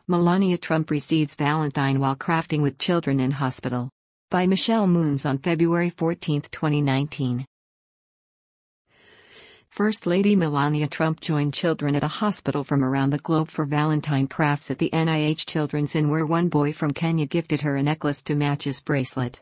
Melania Trump receives Valentine while crafting with children in hospital. By Michelle Moons on February 14, 2019. First Lady Melania Trump joined children at a hospital from around the globe for Valentine crafts at the NIH Children's Inn, where one boy from Kenya gifted her a necklace to match his bracelet.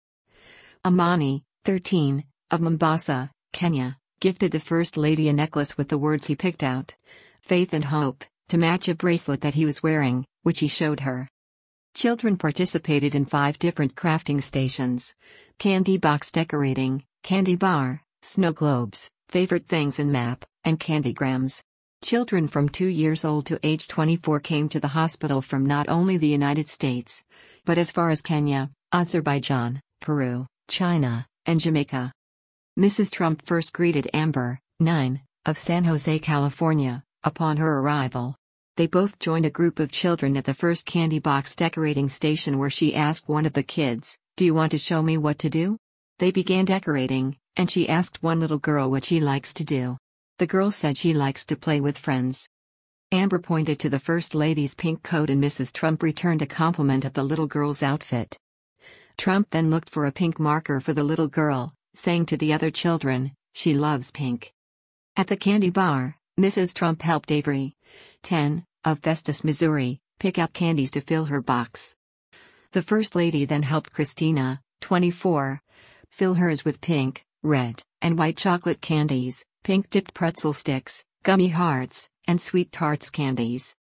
Amani, 13, of Mombasa, Kenya, gifted the First Lady a necklace with the words he picked out, faith and hope, to match a bracelet that he was wearing, which he showed her. Children participated in 5 different crafting stations: candy box decorating, candy bar, snow globes, favorite things and map, and candygrams. Children from 2 years old to age 24 came to the hospital from not only the United States, but as far as Kenya, Azerbaijan, Peru, China, and Jamaica. Mrs. Trump first greeted Amber, 9, of San Jose, California, upon her arrival. They both joined a group of children at the first candy box decorating station, where she asked one of the kids, "Do you want to show me what to do?" They began decorating, and she asked one little girl what she likes to do. The girl said she likes to play with friends. Amber pointed to the First Lady's pink coat, and Mrs. Trump returned a compliment of the little girl's outfit. Trump then looked for a pink marker for the little girl, saying to the other children, "She loves pink." At the candy bar, Mrs. Trump helped Avery, 10, of Festus, Missouri, pick out candies to fill her box. The First Lady then helped Christina, 24, fill hers with pink, red, and white chocolate candies, pink-dipped pretzel sticks, gummy hearts, and sweet tarts candies.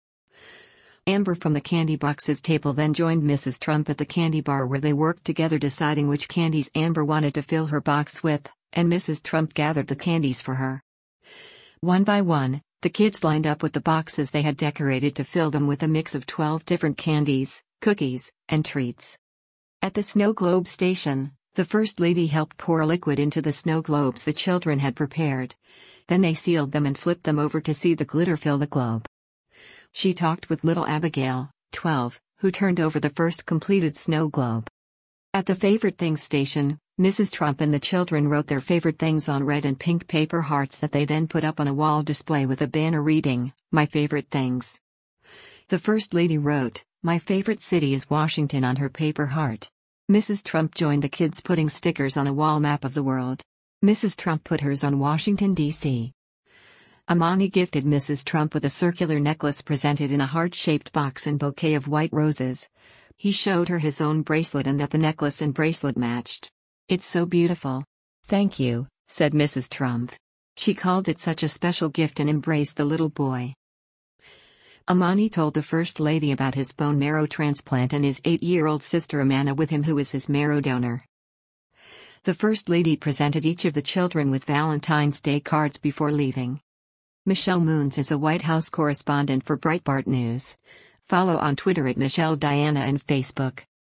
Amber from the candy boxes table then joined Mrs. Trump at the candy bar, where they worked together deciding which candies Amber wanted to fill her box with, and Mrs. Trump gathered the candies for her. One by one, the kids lined up with the boxes they had decorated to fill them with a mix of 12 different candies, cookies, and treats. At the snow globe station, the First Lady helped pour liquid into the snow globes the children had prepared. Then they sealed them and flipped them over to see the glitter fill the globe. She talked with little Abigail, 12, who turned over the first completed snow globe. At the Favorite Things station, Mrs. Trump and the children wrote their favorite things on red and pink paper hearts that they then put up on a wall display with a banner reading, "My Favorite Things." The First Lady wrote, "My favorite city is Washington," on her paper heart. Mrs. Trump joined the kids putting stickers on a wall map of the world. Mrs. Trump put hers on Washington, D.C. Amani gifted Mrs. Trump with a circular necklace presented in a heart-shaped box and bouquet of white roses. He showed her his own bracelet and that the necklace and bracelet matched. "It's so beautiful." "Thank you," said Mrs. Trump. She called it such a special gift and embraced the little boy. Amani told the First Lady about his bone marrow transplant and his 8-year-old sister Amanda with him, who is his marrow donor. The First Lady presented each of the children with Valentine's Day cards before leaving. Michelle Moons is a White House correspondent for Breitbart News. Follow on Twitter at Michelle Diana and Facebook.